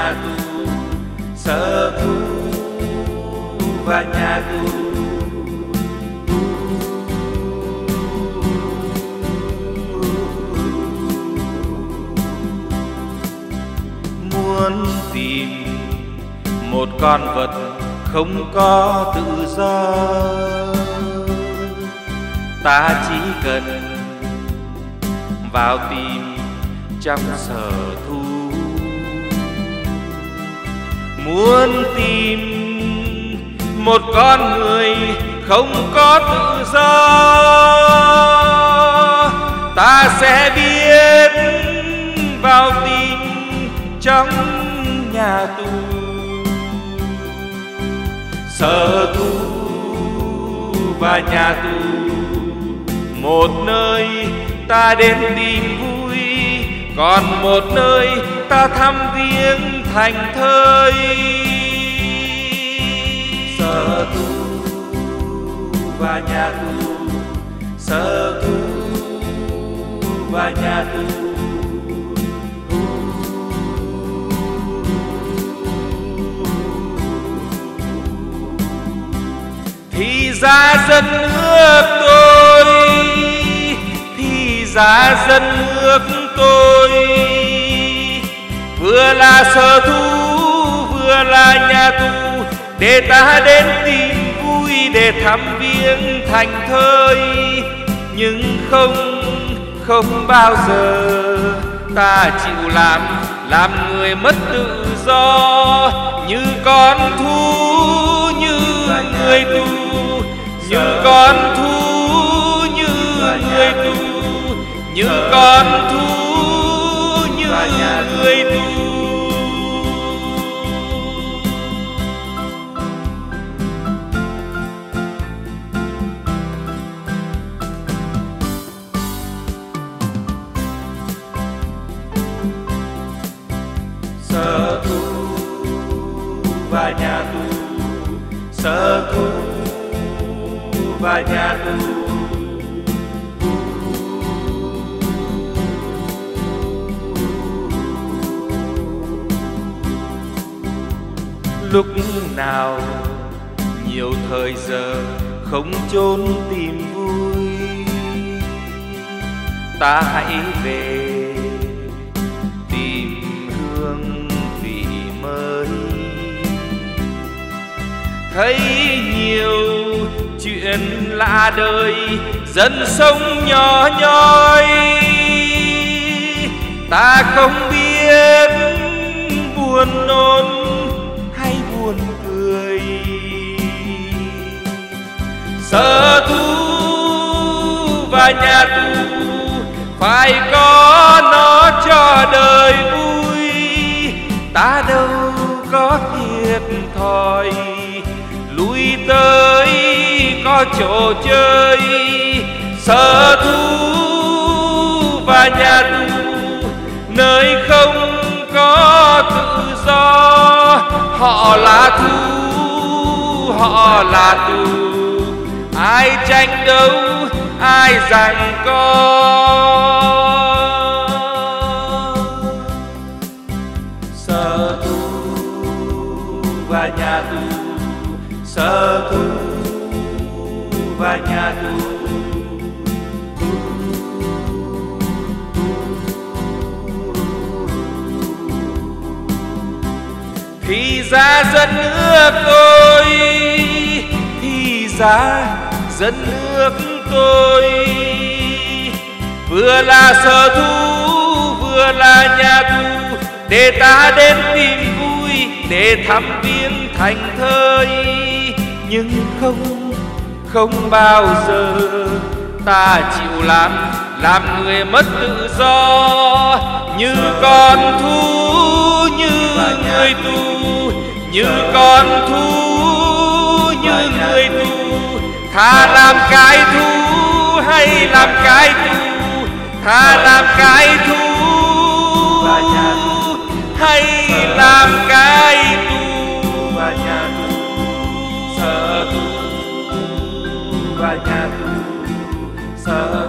nhà tù, sở thú và nhà tù. Muốn tìm một con vật không có tự do, ta chỉ cần vào tìm trong sở thú. Muốn tìm một con người không có tự do, ta sẽ biết vào tìm trong nhà tù. Sở thú và nhà tù, một nơi ta đến tìm vui, còn một nơi ta thăm viếng thành thơi. Sở thú và nhà tù, sở thú và nhà tù. Thì ra dân nước tôi, thì ra dân nước tôi, vừa là sở thú vừa là nhà tù, để ta đến tìm vui, để thăm viếng thành thơi. Nhưng không bao giờ ta chịu làm người mất tự do, như con thú, như người tù, như con thú, như người tù, như con thú, như người tù. Sở thú và nhà tù, sở thú và nhà tù. Lúc nào nhiều thời giờ không chốn tìm vui, ta hãy về tìm hương vị mới. Thấy nhiều chuyện lạ đời dân sống nhỏ nhoi, ta không biết buồn nôn hay buồn cười. Sở thú và nhà tù phải có nó cho đời vui, ta đâu có thiệt thòi, lui tới có chỗ chơi. Sở thú và nhà tù, nơi không có tự do, họ là thú, họ là tù, ai tranh đấu, ai giằng co. Sở thú và nhà tù, sở thú và nhà tù. Thì ra dân nước tôi, thì ra dân nước tôi, vừa là sở thú vừa là nhà tù, để ta đến tìm vui, để thăm viếng thành thơi. Nhưng không bao giờ ta chịu làm người mất tự do, như con thú, như người tù, như con thú, như người tù. Thà làm cái thú hay làm cái tù, thà làm cái thú hay làm cái tù. Sở thú và nhà tù, sở